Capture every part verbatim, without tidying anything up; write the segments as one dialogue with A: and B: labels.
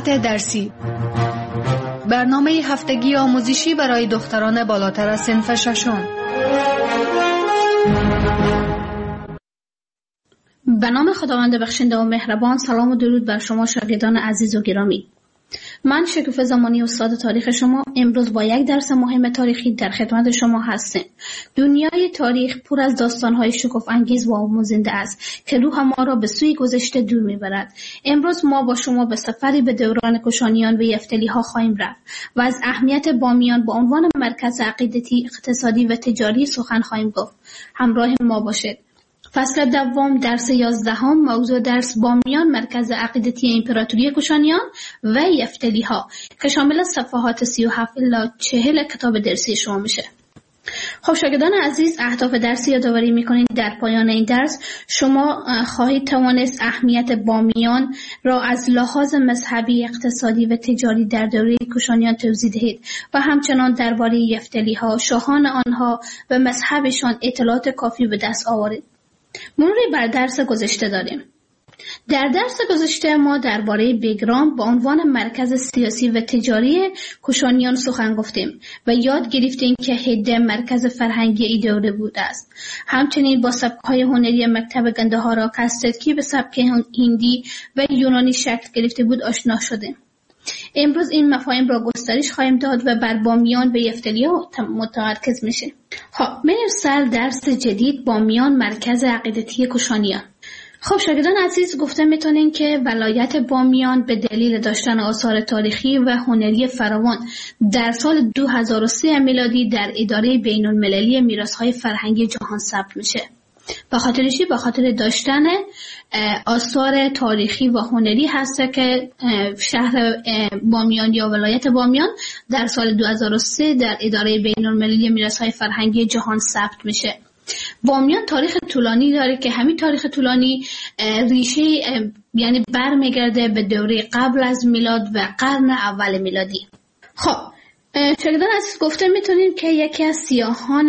A: وقت درسی، برنامه هفتگی آموزشی برای دختران بالاتر از صنف ششم.
B: به نام خداوند بخشنده و مهربان. سلام و درود بر شما شاگردان عزیز و گرامی. من شکوفه زمانی استاد تاریخ شما امروز با یک درس مهم تاریخی در خدمت شما هستم. دنیای تاریخ پر از داستان‌های شگفت انگیز و آموزنده است که روح ما را به سوی گذشته دور می‌برد. امروز ما با شما به سفری به دوران کوشانیان و یفتلی‌ها خواهیم رفت و از اهمیت بامیان به عنوان مرکز عقیدتی، اقتصادی و تجاری سخن خواهیم گفت. همراه ما باشید. فصل دوم درس یازدهم، موضوع درس بامیان مرکز عقیدتی امپراتوری کوشانیان و یفتلی‌ها که شامل صفحات سی و هفت الی چهل کتاب درسی شما میشه. خب شاگردان عزیز، اهداف درسی یادآوری میکنید. در پایان این درس شما خواهید توانست اهمیت بامیان را از لحاظ مذهبی، اقتصادی و تجاری در دوره کوشانیان توضیح دهید و همچنان درباره یفتلی‌ها، شاهان آنها و مذهبشان اطلاعات کافی به دست آورید. مروری بر درس گذشته داریم. در درس گذشته ما درباره بگرام به عنوان مرکز سیاسی و تجاری کوشانیان سخن گفتیم و یاد گرفتیم که هده مرکز فرهنگی ای دوره بوده است. همچنین با سبک‌های هنری مکتب گندهارا که از ترکی به سبک هندی و یونانی شکل گرفته بود آشنا شدیم. امروز این مفاهیم را گسترش خواهیم داد و بر بامیان و یفتلی‌ها متمرکز میشه. خب میریم سر درس جدید، بامیان مرکز عقیدتی کوشانیان. خب شاگردان عزیز، گفته میتونین که ولایت بامیان به دلیل داشتن آثار تاریخی و هنری فراوان در سال دو هزار و سه میلادی در اداره بین‌المللی میراث‌های فرهنگی جهان ثبت میشه. به خاطر چی؟ به خاطر داشتن آثار تاریخی و هنری هست که شهر بامیان یا ولایت بامیان در سال دو هزار و سه در اداره بین‌المللی میراث‌های فرهنگی جهان ثبت میشه. بامیان تاریخ طولانی داره که همین تاریخ طولانی ریشه یعنی برمیگرده به دوره قبل از میلاد و قرن اول میلادی. خب شاگردان عزیز، گفته میتونیم که یکی از سیاهان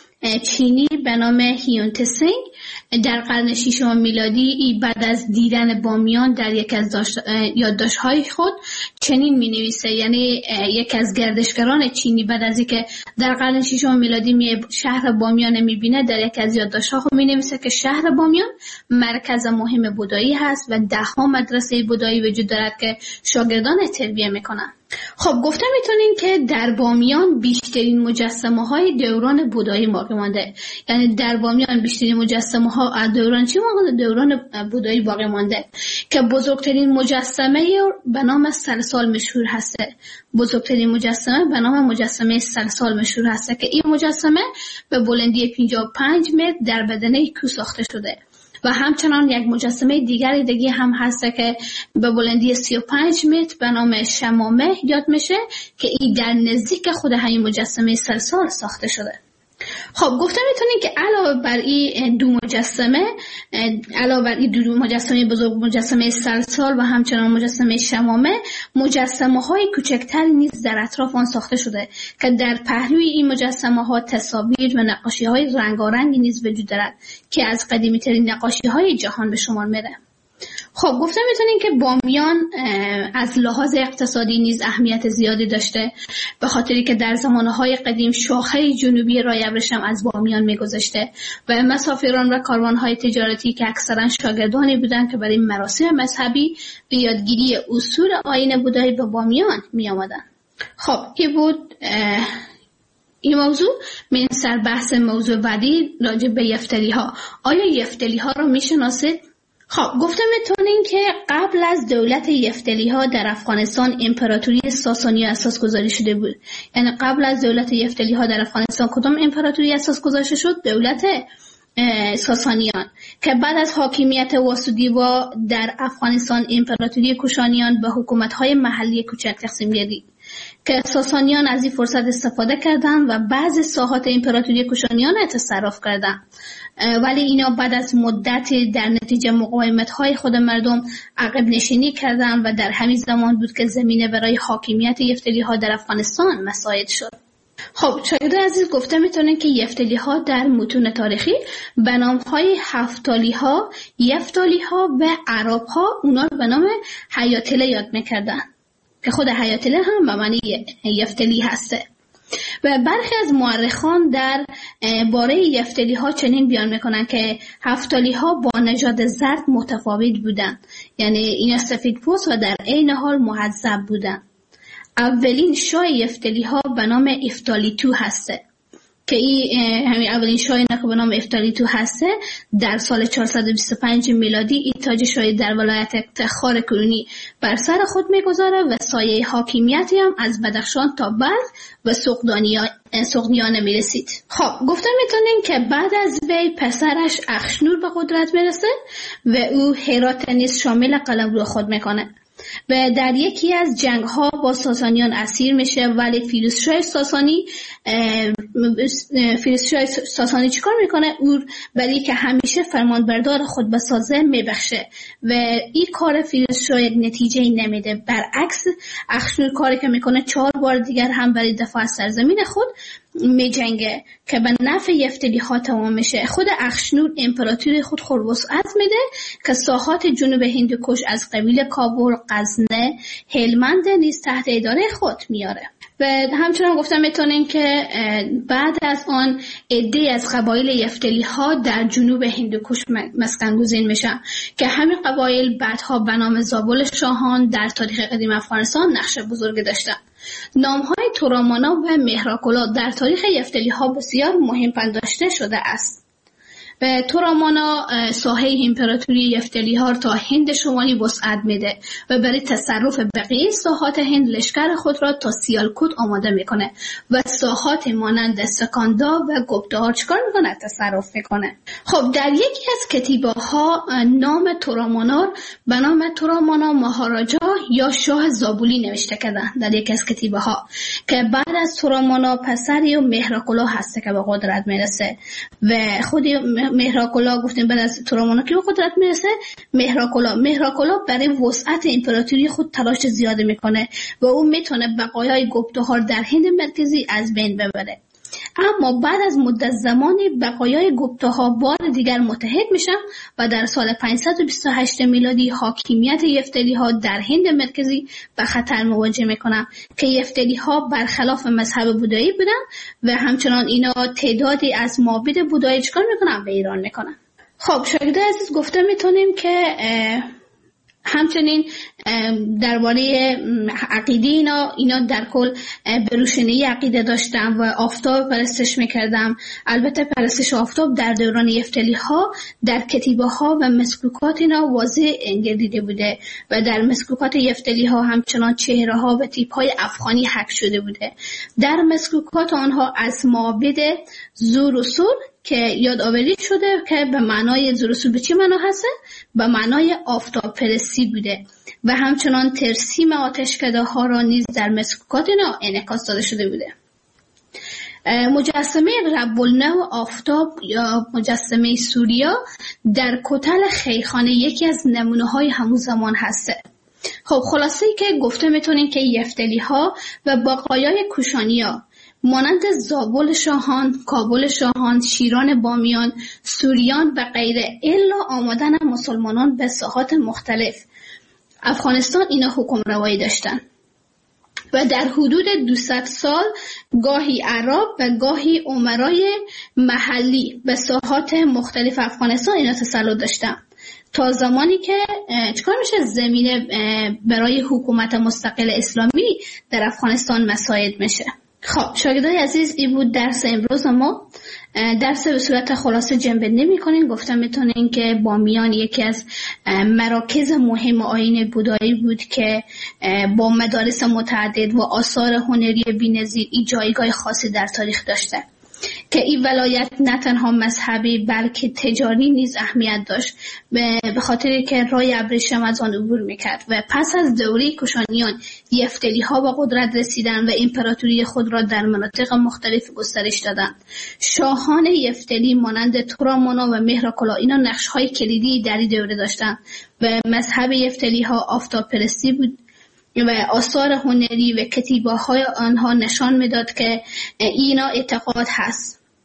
B: چینی به نام هیون تسینگ در قرن ششم میلادی بعد از دیدن بامیان در یک از یادداشت‌های خود چنین می‌نویسه، یعنی یک از گردشگران چینی بعد از اینکه در قرن ششم میلادی می شهر بامیان می‌بینه در یک از یادداشت‌ها خود می‌نویسه که شهر بامیان مرکز مهم بودایی هست و ده‌ها مدرسه بودایی وجود دارد که شاگردان تربیت می‌کنند. خب گفته میتونین که در بامیان بیشترین مجسمه های دوران بودایی باقی مانده، یعنی در بامیان بیشترین مجسمه ها از دوران چی مانده؟ دوران بودایی باقی مانده که بزرگترین مجسمه به نام سلسال مشهور هسته. بزرگترین مجسمه به نام مجسمه سلسال مشهور هسته که این مجسمه به بلندی پنجاه و پنج متر در بدنه کوه ساخته شده و همچنان یک مجسمه دیگری دیگه هم هست که به بلندی سی و پنج متر به نام شمامه یاد میشه که این در نزدیک خود همین مجسمه سلسال ساخته شده. خب گفته میتونین که علاوه بر این دو مجسمه علاوه بر این دو مجسمه بزرگ، مجسمه سلسال و همچنان مجسمه شمامه، مجسمه های کوچکتر نیز در اطراف آن ساخته شده که در پهلوی این مجسمه ها تصاویر و نقاشی های رنگارنگی نیز وجود دارد که از قدیمی ترین نقاشی های جهان به شمار میره. خب گفته میتونین که بامیان از لحاظ اقتصادی نیز اهمیت زیادی داشته، به خاطری که در زمانهای قدیم شاخه جنوبی راه ابریشم از بامیان میگذشته و مسافران و کاروانهای تجارتی که اکثرا شاگردانی بودند که برای مراسم مذهبی و یادگیری اصول آیین بودایی به بامیان می آمدن. خب این بود این موضوع. من سر بحث موضوع بعدی راجع به یفتلی‌ها. آیا یفتلی‌ها رو میشناسید؟ خب گفته میتونین که قبل از دولت یفتلی‌ها در افغانستان امپراتوری ساسانی اساس گذاری شده بود. یعنی قبل از دولت یفتلی‌ها در افغانستان کدام امپراتوری اساس گذاشته شد؟ دولت ساسانیان که بعد از حاکمیت واسودیوا در افغانستان امپراتوری کوشانیان به حکومت‌های محلی کوچک تقسیم گردید که ساسانیان از این فرصت استفاده کردند و بعضی ساحات امپراتوری کوشانیان را تصرف کردند، ولی اینا بعد از مدتی در نتیجه مقاومت‌های خود مردم عقب نشینی کردند و در همین زمان بود که زمینه برای حاکمیت یفتلی‌ها در افغانستان مساعد شد. خب شاگردان عزیز، گفته میتونن که یفتلی‌ها در متون تاریخی به نام‌های هفتالی‌ها، یفتالی‌ها و عرب‌ها اونا رو به نام حیاتله یاد میکردن. که خود حیاتله هم به معنی یفتلی هسته. و برخی از مورخان در باره یفتلی ها چنین بیان میکنن که هفتالی ها با نژاد زرد متفاوت بودن، یعنی اینا سفید پوست و در عین حال مهذب بودن. اولین شاه یفتلی ها به نام افتالیتو هسته که این همین اولین شاه اینا که به نام افتالیتو هسته در سال چهارصد و بیست و پنج میلادی این تاج شاهی در ولایت تخار کنونی بر سر خود میگذاره و سایه حاکمیتی هم از بدخشان تا بلخ و سغدیانه میرسید. خب گفتم میتونیم که بعد از وی پسرش اخشنور به قدرت میرسه و او هرات نیز شامل قلمرو خود میکنه و در یکی از جنگ ها با ساسانیان اسیر میشه، ولی فیروزشاه ساسانی فیروزشاه ساسانی چیکار میکنه؟ او برای که همیشه فرمانبردار خود بسازه میبخشه و این کار فیروزشاه یک نتیجه نمیده. برعکس اخشنور کاری که میکنه چهار بار دیگر هم برای دفاع از سرزمین خود می جنگه که به نفع یفتلی ها تمام میشه. خود اخشنور امپراتوری خود خلوصعت میده که ساحات جنوب هندوکش از قبیل کابل، غزنه، هلمند نیز تحت اداره خود میاره. و همچنان گفتم میتونیم که بعد از آن عده از قبایل یفتلی ها در جنوب هندوکش مسکن گزین میشن که همین قبایل بعدها به نام زابل شاهان در تاریخ قدیم افغانستان نقش بزرگ داشتن. نامهای تورامانا و مهراکلا در تاریخ یفتلی ها بسیار مهم پنداشته شده است. و تورامانا ساحه امپراتوری یفتلی ها تا هند شمالی وسعت میده و برای تصرف بقیه ساحات هند لشکر خود را تا سیالکوت آماده میکنه و ساحات مانند سکاندا و گپتاها چکار میکنه؟ تصرف میکنه. خب در یکی از کتیبه ها نام تورامانا به نام تورامانا مهاراجا یا شاه زابولی نوشته کردن در یکی از کتیبه ها که بعد از تورامانا پسری و مهراکلا هسته که به قدرت میرسه و خود مهراکلا گفتیم بعد از تورامانا که به قدرت میرسه مهراکلا مهراکلا برای وسعت امپراتوری خود تلاش زیاد میکنه و او میتونه بقایای گپتاها در هند مرکزی از بین ببره. اما بعد از مدت زمانی بقایای گپتاها بار دیگر متحد میشن و در سال پانصد و بیست و هشت میلادی حاکمیت یفتلی ها در هند مرکزی به خطر مواجه میکنن که یفتلی ها برخلاف مذهب بودایی بودن و همچنان اینا تعدادی از معابد بودایی چکار میکنن؟ به ایران میکنن. خب شاگرد عزیز گفته میتونیم که همچنین درباره عقیده اینا اینا در کل به روشنی عقیده داشتن و آفتاب پرستش میکردن. البته پرستش آفتاب در دوران یفتلی ها در کتیبه ها و مسکوکات اینا واضح گردیده بوده و در مسکوکات یفتلی ها همچنان چهره ها و تیپ های افغانی حک شده بوده. در مسکوکات آنها از معابد زور و سور که یادآوری شده که به معنای زورسو به چی معنا هست؟ به معنای آفتاب پرستی بوده و همچنان ترسیم آتشکده ها را نیز در مسکوکات اینا انعکاس داده شده بوده. مجسمه رب النو آفتاب یا مجسمه سوریا در کتل خیخانه یکی از نمونه های همون زمان هسته. خب خلاصه که گفته میتونیم که یفتلی ها و بقایای کوشانیا مانند زابل شاهان، کابل شاهان، شیران بامیان، سوریان و غیره الا آمدن مسلمانان به ساحات مختلف افغانستان اینا حکم روایی داشتن و در حدود دویست سال گاهی عرب و گاهی امرای محلی به ساحات مختلف افغانستان اینا تسلط داشتن تا زمانی که چکار میشه زمینه برای حکومت مستقل اسلامی در افغانستان مساعد میشه. خب شاگردای عزیز این بود درس امروز ما. درس به صورت خلاصه جنبه نمی کنیم. گفتم میتونین که بامیان یکی از مراکز مهم آیین بودایی بود که با مدارس متعدد و آثار هنری بی‌نظیر این جایگاه خاصی در تاریخ داشته که این ولایت نه تنها مذهبی بلکه تجاری نیز اهمیت داشت به خاطر که راه ابریشم از آن عبور میکرد و پس از دوره کوشانیان یفتلی ها به قدرت رسیدن و امپراتوری خود را در مناطق مختلف گسترش دادند. شاهان یفتلی مانند تورامانا و مهراکلا اینا نقش های کلیدی در این دوره داشتند و مذهب یفتلی ها آفتاب پرستی بود و آثار هنری و کتیبه های آنها نشان میداد که اینا اعتقاد هست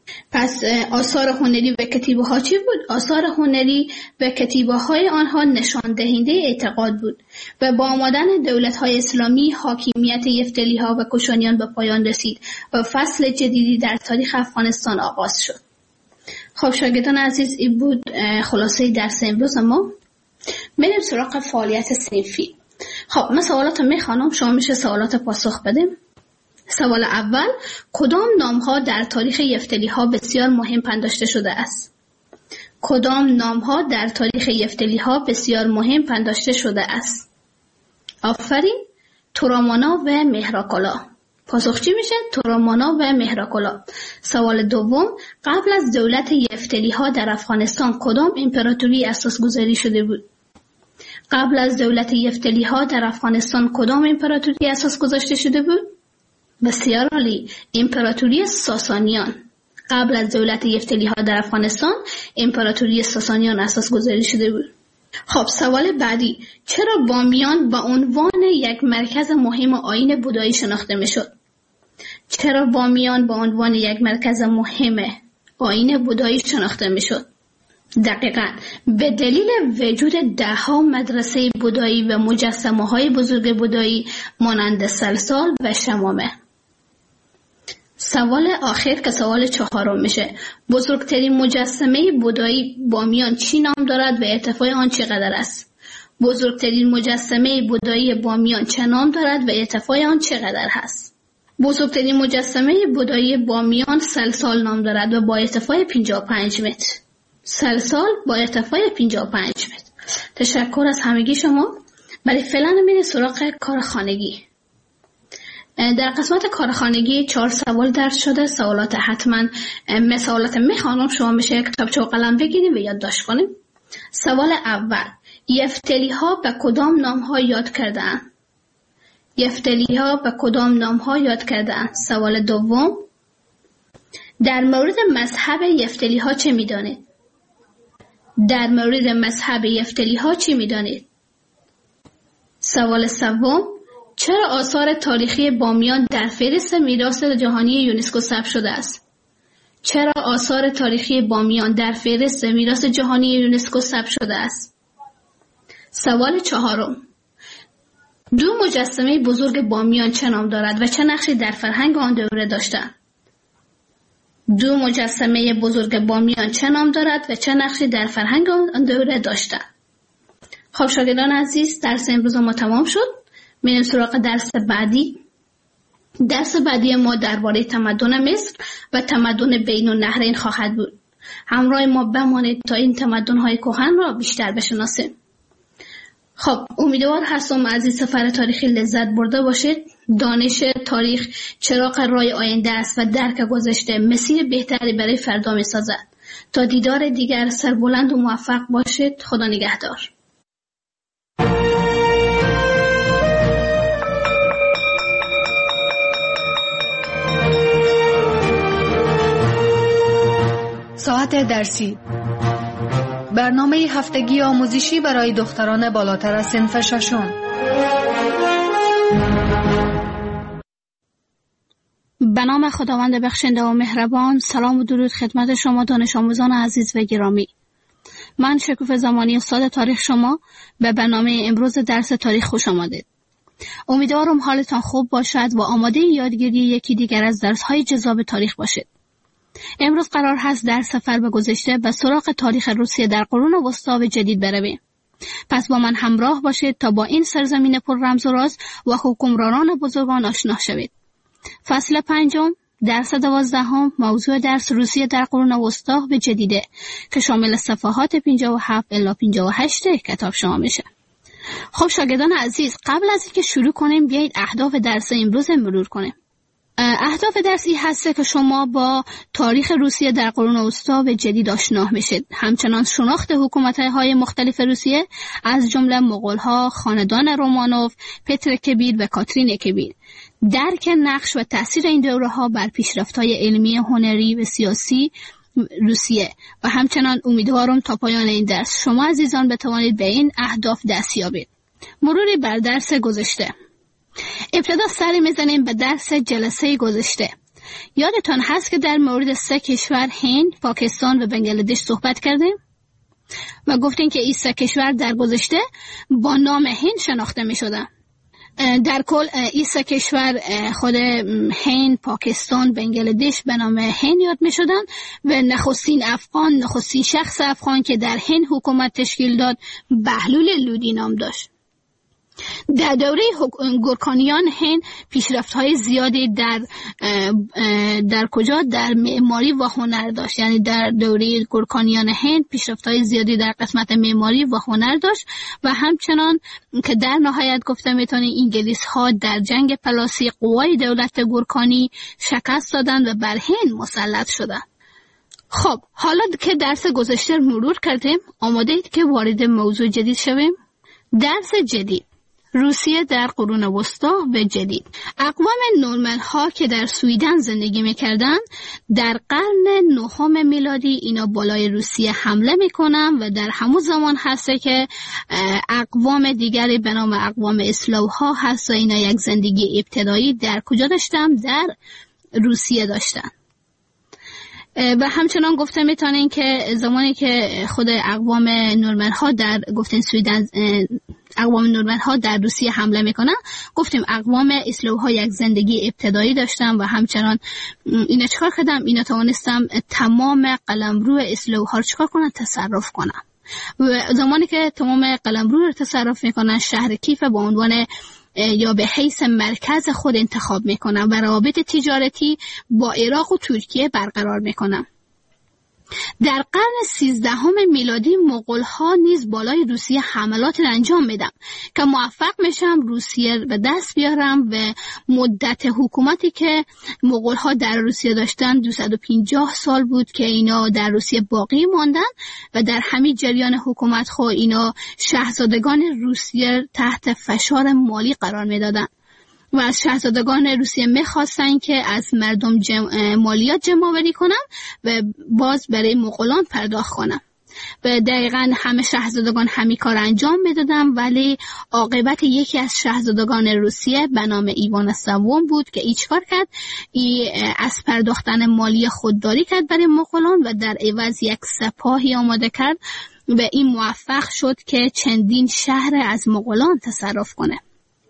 B: پس آثار هنری و کتیبه ها چی بود؟ آثار هنری و کتیبه های آنها نشان دهنده اعتقاد بود و با آمدن دولت های اسلامی حاکمیت یفتلی ها و کوشانیان به پایان رسید و فصل جدیدی در تاریخ افغانستان آغاز شد. خب شاگردان عزیز، این بود خلاصه درس امروز ما. بریم سراغ فعالیت صنفی. خب من سوالات میخوانم، شما میشه سوالات پاسخ بدیم. سوال اول، کدام نام‌ها در تاریخ یفتلی‌ها بسیار مهم پنداشته شده است؟ کدام نام‌ها در تاریخ یفتلی‌ها بسیار مهم پنداشته شده است؟ آفرین، تورامانا و مهراکالا. پاسخ چی میشه؟ تورامانا و مهراکالا. سوال دوم، قبل از دولت یفتلی‌ها در افغانستان کدام امپراتوری اساس گذاری شده بود؟ قبل از دولت یفتلی‌ها در افغانستان کدام امپراتوری اساس گذاشته شده بود؟ بسیار عالی، امپراتوری ساسانیان. قبل از دولت یفتلی‌ها در افغانستان امپراتوری ساسانیان اساس گذاری شده بود. خب سوال بعدی، چرا بامیان با عنوان یک مرکز مهم آیین بودایی شناخته میشد؟ چرا بامیان با عنوان یک مرکز مهم آیین بودایی شناخته میشد؟ دقیقاً به دلیل وجود ده‌ها مدرسه بودایی و مجسمه‌های بزرگ بودایی مانند سلسال و شمامه. سوال آخر که سوال چهارم میشه، بزرگترین مجسمه بودایی بامیان چی نام دارد و ارتفاع آن چقدر است؟ بزرگترین مجسمه بودایی بامیان چه نام دارد و ارتفاع آن چقدر هست؟ بزرگترین مجسمه بودایی بامیان سلسال نام دارد و با ارتفاع پنجاه و پنج متر. سلسال با ارتفاع پنجاه و پنج متر. تشکر از همگی شما. ولی فعلا میریم سراغ کارخانگی. در قسمت کارخانگی چهار سوال درس شده. سوالات حتما مثالات میخوانم، شما میشه کتابچه و قلم بگیریم و یادداشت کنیم. سوال اول، یفتلی ها به کدام نام ها یاد کردند؟ یفتلی ها به کدام نام ها یاد کردند؟ سوال دوم، در مورد مذهب یفتلی ها چه میدانید؟ در مورد مذهب یفتلی ها چی میدانید؟ سوال سوم، چرا آثار تاریخی بامیان در فهرست میراث جهانی یونسکو ثبت شده است؟ چرا آثار تاریخی بامیان در فهرست میراث جهانی یونسکو ثبت شده است؟ سوال چهارم، دو مجسمه بزرگ بامیان چه نام دارد و چه نقشی در فرهنگ آن دوره داشتند؟ دو مجسمه بزرگ بامیان چه نام دارد و چه نقشی در فرهنگ آن دوره داشتند؟ خب شاگردان عزیز، درس امروز ما تمام شد. میریم سراغ درس بعدی. درس بعدی ما درباره تمدن مصر و تمدن بین النهرین خواهد بود. همراه ما بمانید تا این تمدن‌های کهن را بیشتر بشناسیم. خب امیدوار هستم از این سفر تاریخی لذت برده باشید. دانش تاریخ چراغ راه آینده است و درک گذشته مسیر بهتری برای فردا می سازد. تا دیدار دیگر، سربلند و موفق باشید. خدا نگهدار.
A: ساعت درسی، برنامه هفتگی آموزشی برای دختران بالاتر از صنف ششم.
B: به نام خداوند بخشنده و مهربان. سلام و درود خدمت شما دانش آموزان عزیز و گرامی. من شکوفه زمانی استاد تاریخ شما به برنامه امروز درس تاریخ خوش آمدید. امیدوارم حالتان خوب باشد و آماده یادگیری یکی دیگر از درس‌های جذاب تاریخ باشید. امروز قرار هست در سفر به گذشته به سراغ تاریخ روسیه در قرون وسطی و جدید برویم. پس با من همراه باشید تا با این سرزمین پر رمز و راز و حکمرانان بزرگان آشنا شوید. فصل پنجم، درس دوازدهم، موضوع درس روسیه در قرون وسطی و جدیده که شامل صفحات پنجاه و هفت الی پنجاه و هشت کتاب شما میشه. خب شاگردان عزیز، قبل از اینکه شروع کنیم بیایید اهداف درس امروز مرور کنیم. اهداف درسی هست که شما با تاریخ روسیه در قرون وسطی و جدید آشنا میشید. همچنان شناخت حکومت‌های مختلف روسیه از جمله مغول‌ها، خاندان رومانوف، پتر کبیر و کاترین کبیر. درک نقش و تأثیر این دوره‌ها بر پیشرفت‌های علمی، هنری و سیاسی روسیه و همچنان امیدوارم تا پایان این درس شما عزیزان بتوانید به این اهداف دست یابید. مروری بر درس گذشته. ابتدا سری میزنیم به درس جلسه گذشته. یادتان هست که در مورد سه کشور هند، پاکستان و بنگلادش صحبت کردیم و گفتیم که این سه کشور در گذشته با نام هند شناخته می شدن. در کل این سه کشور خود هند، پاکستان، بنگلادش به نام هند یاد می شدن و نخستین افغان، نخستین شخص افغان که در هند حکومت تشکیل داد بهلول لودی نام داشت. در دوره گورکانیان هند پیشرفت‌های زیادی در در کجا در معماری و هنر داشت، یعنی در دوره گورکانیان هند پیشرفت‌های زیادی در قسمت معماری و هنر داشت و همچنان که در نهایت گفته میتونیم انگلیس‌ها در جنگ پلاسی قوای دولت گورکانی شکست دادند و بر هند مسلط شدند. خب حالا که درس گذشته مرور کردیم، آماده اید که وارد موضوع جدید شویم؟ درس جدید: روسیه در قرون وسطا و جدید. اقوام نورمن ها که در سویدن زندگی میکردن در قرن نهم میلادی اینا بالای روسیه حمله میکنن و در همون زمان هسته که اقوام دیگری به نام اقوام اسلو ها هست و اینا یک زندگی ابتدایی در کجا داشتن؟ در روسیه داشتن. و همچنان گفته میتونین که زمانی که خود اقوام نورمن ها در گفتن سویدن اقوام نورمن ها در روسیه حمله میکنن، گفتیم اقوام اسلوها یک زندگی ابتدایی داشتن و همچنان اینا چکار کردم؟ اینا توانستم تمام قلمرو اسلوها رو چکار کنن؟ تصرف کنن. و زمانی که تمام قلمرو رو تصرف میکنن، شهر کیف به عنوان یا به حیث مرکز خود انتخاب میکنن و روابط تجارتی با عراق و ترکیه برقرار میکنن. در قرن سیزدهم میلادی مغول‌ها نیز بالای روسیه حملات انجام میدن که موفق میشن روسیه به دست بیارن و مدت حکومتی که مغول‌ها در روسیه داشتن دویست و پنجاه سال بود که اینا در روسیه باقی ماندن و در همین جریان حکومت خود اینا شاهزادگان روسیه تحت فشار مالی قرار میدادن و از شاهزادگان روسیه میخواستن که از مردم جم... مالیات جمع آوری کنن و باز برای مغولان پرداخت کنن. و دقیقاً همه شاهزادگان همین کار انجام میدادن، ولی عاقبت یکی از شاهزادگان روسیه به نام ایوان سوم بود که ایچ کار کرد؟ ای از پرداختن مالی خودداری کرد برای مغولان و در عوض یک سپاهی آماده کرد و این موفق شد که چندین شهر از مغولان تصرف کنه.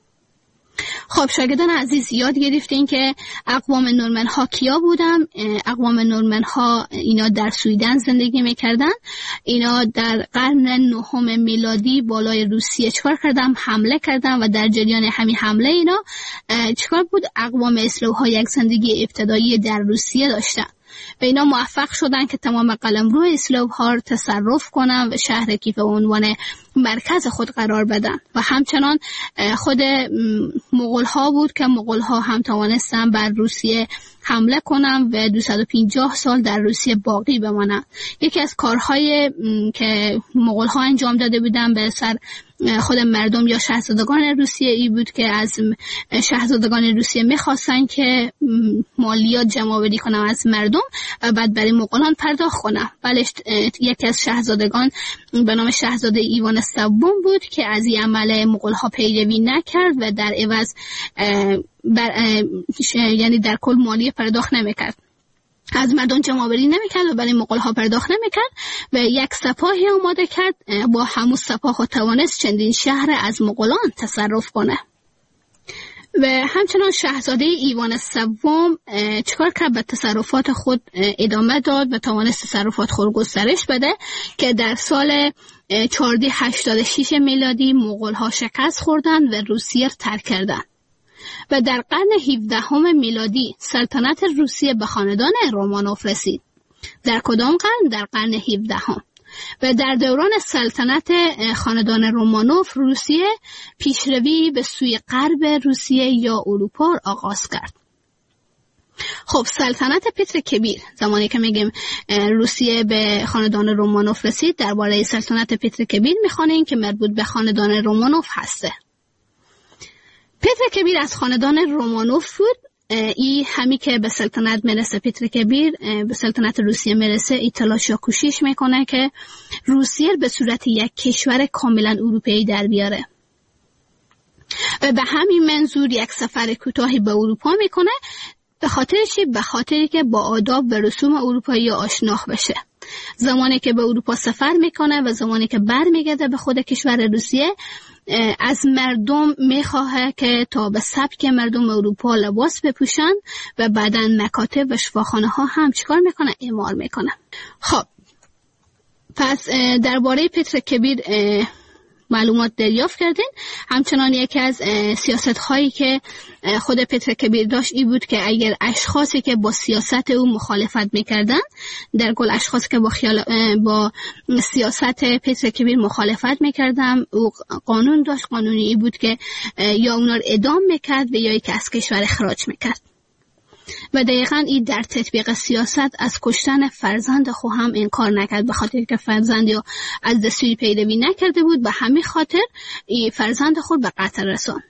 B: خب شاگردان عزیز، یاد گرفتین که اقوام نورمن ها کیا بودن؟ اقوام نورمن ها اینا در سویدن زندگی میکردن. اینا در قرن نهم میلادی بالای روسیه چکار کردن؟ حمله کردن و در جریان همین حمله اینا چکار بود؟ اقوام اسلوها یک زندگی ابتدایی در روسیه داشتن و اینا موفق شدن که تمام قلمرو اسلوها رو تصرف کنن و شهر کیف به عنوان مرکز خود قرار بدن. و همچنان خود مغول ها بود که مغول ها هم توانستن بر روسیه حمله کنن و دویست و پنجاه سال در روسیه باقی بمانن. یکی از کارهای که مغول ها انجام داده بودن به سر خود مردم یا شاهزادگان روسیه ای بود که از شاهزادگان روسیه میخواستن که مالیات جمع آوری کنن از مردم و بعد برای مغولان پرداخت کنن. ولی یکی از شاهزادگان به نام شاهزاده ایوان سوم بود که از این عمل مغول ها پیروی نکرد و در عوض بر یعنی در کل مالیات پرداخت نمیکرد، از مردم جمع آوری نمیکرد و برای مغول ها پرداخت نمیکرد و یک سپاهی آماده کرد. با همون سپاه ها توانست چندین شهر از مغولان تصرف کنه. و همچنان شاهزاده ایوان سوم چکار کرد؟ به تصرفات خود ادامه داد و توانست تصرفات خود گسترش بده که در سال چهارصد و هشتاد و شش میلادی مغول ها شکست خوردن و روسیه ترک کردند. و در قرن هفدهم میلادی سلطنت روسیه به خاندان رومانوف رسید. در کدام قرن؟ در قرن هفدهم. و در دوران سلطنت خاندان رومانوف روسیه پیشروی به سوی غرب روسیه یا اروپا آغاز کرد. خب سلطنت پتر کبیر، زمانی که میگیم روسیه به خاندان رومانوف رسید، درباره سلطنت پتر کبیر میخوانیم که مربوط به خاندان رومانوف هسته. پتر کبیر از خاندان رومانوف بود. ای همی که به سلطنت میرسه، پتر کبیر به سلطنت روسیه میرسه، ای تلاش یا کوشش میکنه که روسیه به صورت یک کشور کاملا اروپایی در بیاره و به همین منظور یک سفر کوتاهی به اروپا میکنه به خاطر چی؟ به خاطری که با آداب و رسوم اروپایی آشنا بشه. زمانی که به اروپا سفر میکنه و زمانی که برمیگرده به خود کشور روسیه، از مردم میخواه که تا به سبک مردم اروپا لباس بپوشن و بعداً مکاتب و شفاخانه ها هم چیکار میکنه؟ اعمار میکنه. خب پس درباره پتر کبیر معلومات دریافت کردین. همچنان یکی از سیاست هایی که خود پتر کبیر داشت این بود که اگر اشخاصی که با سیاست او مخالفت میکردن، در کل اشخاصی که با, خیال با سیاست پتر کبیر مخالفت میکردن، او قانون داشت. قانونی این بود که یا اونا رو اعدام میکرد و یا یک از کشور اخراج میکرد. و دقیقاً این در تطبیق سیاست از کشتن فرزند خود هم انکار نکرد، به خاطر که فرزند یا از دستوری پیروی نکرده بود، به همین خاطر این فرزند خود به قتل رساند.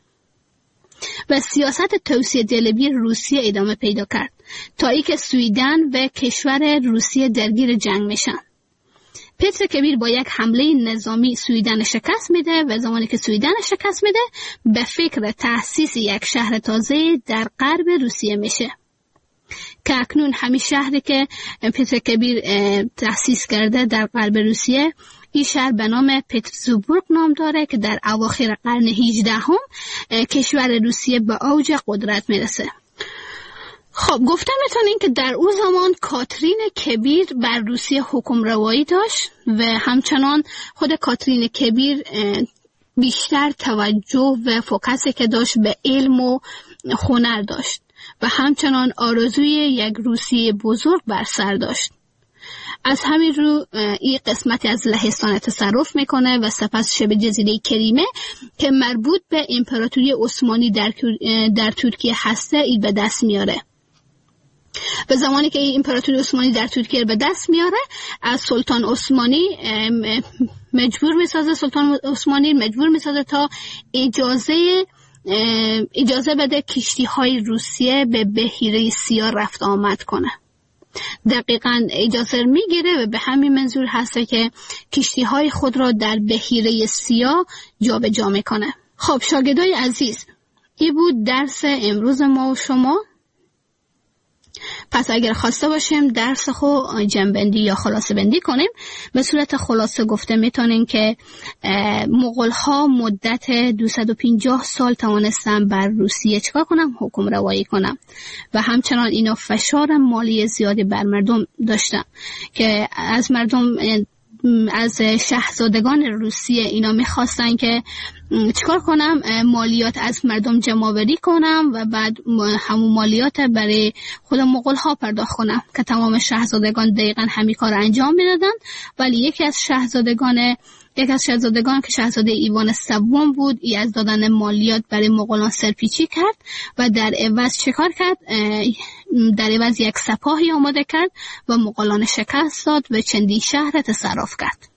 B: و سیاست توسعه طلبی روسیه ادامه پیدا کرد تا اینکه سویدن و کشور روسیه درگیر جنگ میشن. پتر کبیر با یک حمله نظامی سویدن شکست میده و زمانی که سویدن شکست میده به فکر تأسیس یک شهر تازه در غرب روسیه میشه که اکنون همین شهری که پتر کبیر تأسیس کرده در غرب روسیه، این شهر به نام پترزبورگ نام داره که در اواخر قرن هجدهم کشور روسیه به اوج قدرت میرسه. خب گفتم میتونین که در اون زمان کاترین کبیر بر روسیه حکم روایی داشت و همچنان خود کاترین کبیر بیشتر توجه و فوکسی که داشت به علم و هنر داشت و همچنان آرزوی یک روسیه بزرگ بر سر داشت. از همین رو این قسمتی از لهستان تصرف میکنه و سپس شبه جزیره کریمه که مربوط به امپراتوری عثمانی در, در ترکیه هسته این به دست میاره. به زمانی که این امپراتوری عثمانی در ترکیه به دست میاره، از سلطان عثمانی مجبور میسازه سلطان عثمانی مجبور میسازه تا اجازه اجازه بده کشتی های روسیه به بحیره سیاه رفت آمد کنه. دقیقاً اجازه میگیره و به همین منظور هسته که کشتی های خود را در بحیره سیاه جا به جا میکنه. خب شاگردای عزیز، این بود درس امروز ما و شما. پس اگر خواسته باشیم درس خو جنبندی یا خلاصه بندی کنیم، به صورت خلاصه گفته میتونیم که مغول ها مدت دویست و پنجاه سال توانستن بر روسیه چکار کنن؟ حکم روایی کنن و همچنان اینا فشار مالی زیادی بر مردم داشتن که از مردم، از شاهزادگان روسیه اینا میخواستن که چیکار کنم؟ مالیات از مردم جمع‌آوری کنم و بعد همون مالیات برای خود مغول ها پرداخت کنم که تمام شاهزادگان دقیقاً همین کار انجام میدادن. ولی یکی از شاهزادگان یک از شاهزادگان که شاهزاده ایوان سوم بود، ای از دادن مالیات برای مغولان سرپیچی کرد و در عوض چه کار کرد؟ در عوض یک سپاهی آماده کرد و مغولان شکست داد و چندین شهر تصرف کرد.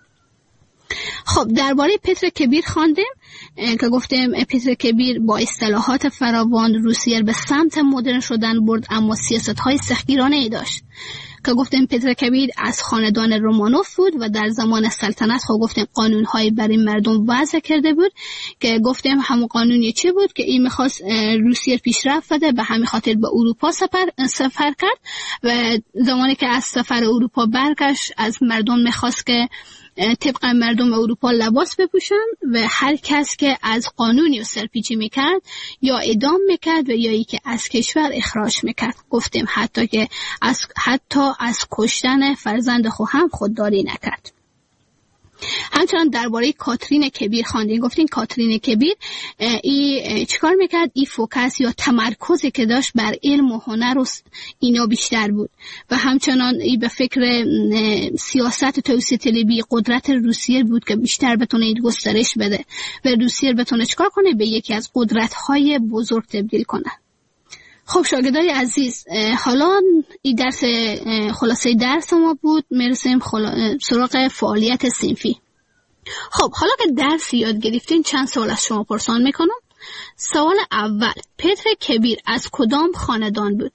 B: خب درباره پتر کبیر خواندیم که گفتیم پتر کبیر با اصطلاحات فراوان روسیه به سمت مدرن شدن برد، اما سیاست‌های سختگیرانه‌ای داشت که گفتیم پتر کبیر از خاندان رومانوف بود و در زمان سلطنت خب گفتیم قانون‌هایی برای مردم وضع کرده بود که گفتیم همون قانونی چی بود که این می‌خواست روسیه پیشرفت بده، به همین خاطر به اروپا سفر سفر کرد و زمانی که از سفر اروپا برگشت از مردم می‌خواست که طبق مردم اروپا لباس بپوشن و هر کس که از قانونی و سرپیچی میکرد یا اعدام میکرد و یا ای که از کشور اخراج میکرد. گفتیم حتی که از حتی از کشتن فرزند خود هم خودداری نکرد. همچنان درباره کاترین کبیر خواندیم. گفتیم کاترین کبیر ای چیکار میکرد؟ ای فوکس یا تمرکزی که داشت بر علم و هنر و اینا بیشتر بود و همچنان ای به فکر سیاست توسعه طلبی قدرت روسیه بود که بیشتر بتونه گسترش بده و روسیه بتونه چیکار کنه؟ به یکی از قدرت‌های بزرگ تبدیل کنه. خب شاگردای عزیز، حالا این درس خلاصه درس ما بود، میرسیم خلا... سراغ فعالیت صنفی. خب حالا که درس یاد گرفتین چند سوال از شما پرسان میکنم. سوال اول، پتر کبیر از کدام خاندان بود؟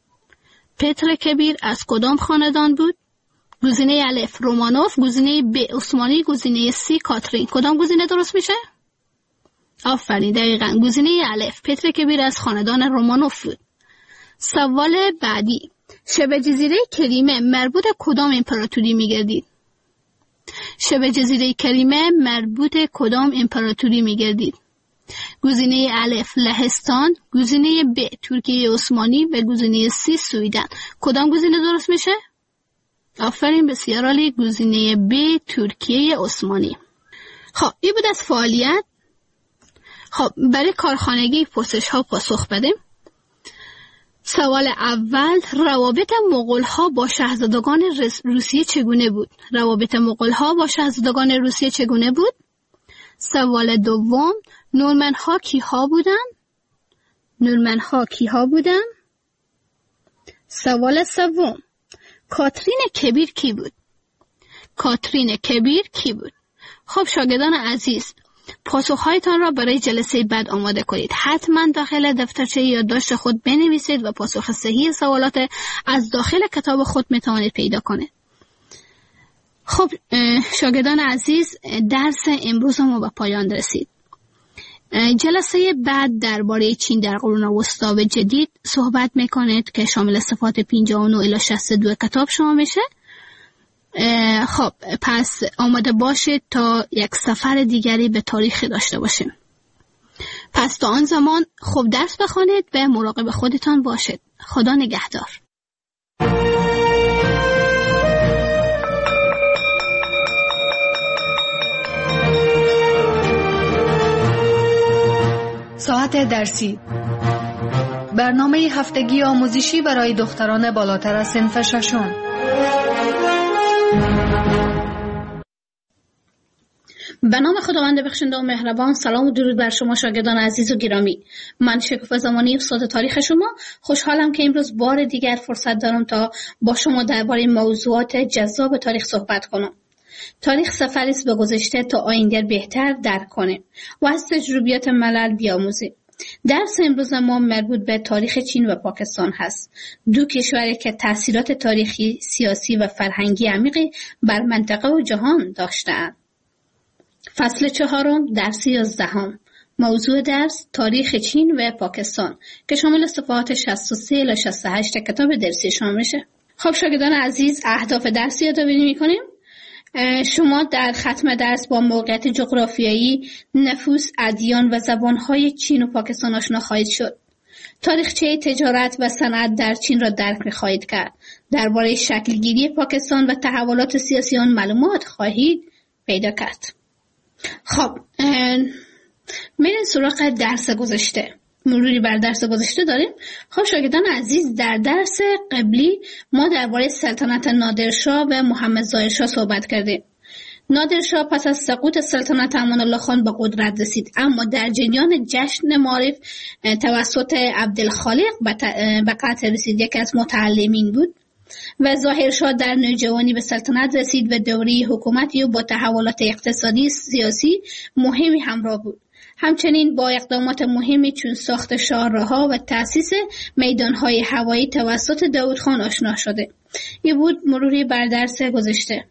B: پتر کبیر از کدام خاندان بود؟ گزینه الف رومانوف، گزینه ب عثمانی، گزینه سی کاترین. کدام گزینه درست میشه؟ آفرین، دقیقاً گزینه الف. پتر کبیر از خاندان رومانوف بود. سوال بعدی، شبه جزیره کریمه مربوط کدام امپراتوری میگردید؟ شبه جزیره کریمه مربوط کدام امپراتوری میگردید؟ گزینه الف لهستان، گزینه ب ترکیه عثمانی و گزینه سی سویدن. کدام گزینه درست میشه؟ آفرین، بسیار عالی، گزینه ب ترکیه عثمانی. خب این بود از فعالیت. خب برای کارخانگی پرسش ها پاسخ بدیم. سوال اول، روابط مغول ها با شاهزادگان روسیه چگونه بود؟ روابط مغول ها با شاهزادگان روسیه چگونه بود؟ سوال دوم، نورمن ها کی ها بودن؟ نورمن ها کی ها بودن؟ سوال سوم، کاترین کبیر کی بود؟ کاترین کبیر کی بود؟ خب شاگردان عزیز، پاسخهایتان را برای جلسه بعد آماده کنید. حتما داخل دفترچه یادداشت خود بنویسید و پاسخ صحیح سوالات از داخل کتاب خود میتوانید پیدا کنید. خب شاگردان عزیز، درس امروز ما به پایان رسید. جلسه بعد درباره چین در قرون وسطی و جدید صحبت میکنید که شامل صفات پنجاه و نه الی شصت و دو کتاب شما میشه. خب پس آماده باشید تا یک سفر دیگری به تاریخ داشته باشیم. پس تا آن زمان خوب درس بخوانید و مراقب خودتان باشید. خدا نگهدار.
A: ساعت درسی، برنامه هفتگی آموزشی برای دختران بالاتر از صنف ششم.
B: به نام خداوند بخشنده و مهربان، سلام و درود بر شما شاگردان عزیز و گرامی. من شکوفه زمانی، استاد تاریخ شما. خوشحالم که امروز بار دیگر فرصت دارم تا با شما درباره موضوعات جذاب تاریخ صحبت کنم. تاریخ سفری است به گذشته تا آینده بهتر درک کنیم و از تجربیات ملل بیاموزیم. درس امروز ما مربوط به تاریخ چین و پاکستان هست، دو کشوری که تأثیرات تاریخی، سیاسی و فرهنگی عمیقی بر منطقه و جهان داشته‌اند. فصل چهارم، درس یازدهم. موضوع درس تاریخ چین و پاکستان که شامل صفحات شصت و سه الی شصت و هشت کتاب درسی شما میشه. خب شاگردان عزیز، اهداف درس یادآوری میکنیم. شما در ختم درس با موقعیت جغرافیایی، نفوس، ادیان و زبانهای چین و پاکستان آشنا خواهید شد. تاریخچه تجارت و صنعت در چین را درک می‌خواهید کرد. درباره شکلگیری پاکستان و تحولات سیاسی آن معلومات خواهید پیدا کرد. خب میریم سراغ درس گذشته. مروری بر درس گذشته داریم. خب شاگردان عزیز، در درس قبلی ما درباره سلطنت نادرشاه و محمد ظاهرشاه صحبت کردیم. نادرشاه پس از سقوط سلطنت امان الله خان به قدرت رسید، اما در جریان جشن معارف توسط عبدالخالق به قتل رسید. یکی از متعلمین بود و ظاهرشاه در نوجوانی به سلطنت رسید و دوره حکومتی با تحولات اقتصادی سیاسی مهمی همراه بود. همچنین با اقدامات مهمی چون ساخت شاهراه‌ها و تأسیس میدان‌های هوایی توسط داود خان آشنا شده. این بود مروری بر درس گذشته.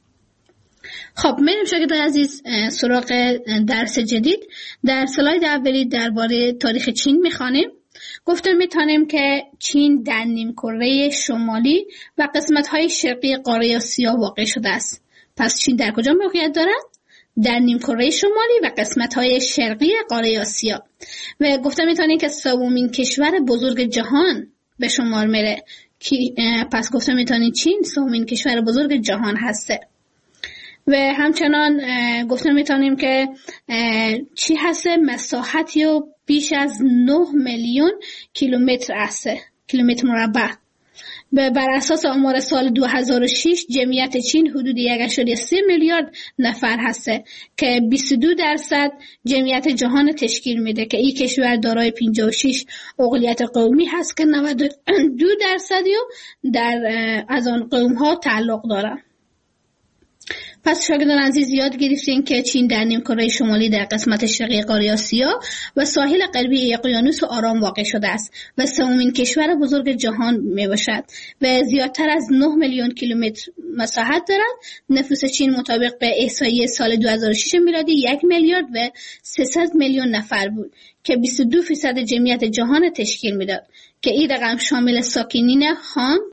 B: خب میریم شاگردان عزیز سراغ درس جدید. در سلاید اولی درباره تاریخ چین میخوانیم. گفته میتونیم که چین در نیمکره شمالی و قسمت‌های شرقی قاره آسیا واقع شده است. پس چین در کجا موقعیت دارد؟ در نیمکره شمالی و قسمت‌های شرقی قاره آسیا. و گفته میتونیم که سومین کشور بزرگ جهان به شمار میره. پس گفته میتونیم چین سومین کشور بزرگ جهان هسته. و همچنان گفته میتونیم که چی هسته؟ مساحتی و بیش از نه میلیون کیلومتر هسته، کیلومتر مربع. بر اساس آمار سال دو هزار و شش جمعیت چین حدود یک ممیز سه میلیارد نفر هسته که بیست و دو درصد جمعیت جهان تشکیل میده که این کشور دارای پنجاه و شش اقلیت قومی هست که نود و دو درصدی در از آن قوم ها تعلق دارن. پس شاگردان عزیز یاد گرفتین که چین در نیمکره شمالی در قسمت شرقی قاره آسیا و ساحل غربی اقیانوس آرام واقع شده است و سومین کشور بزرگ جهان میباشد و زیادتر از نه میلیون کیلومتر مساحت دارد. نفوس چین مطابق به احصایه سال دو هزار و شش میلادی یک میلیارد و سیصد میلیون نفر بود که بیست و دو درصد جمعیت جهان تشکیل میداد که این رقم شامل ساکنین خام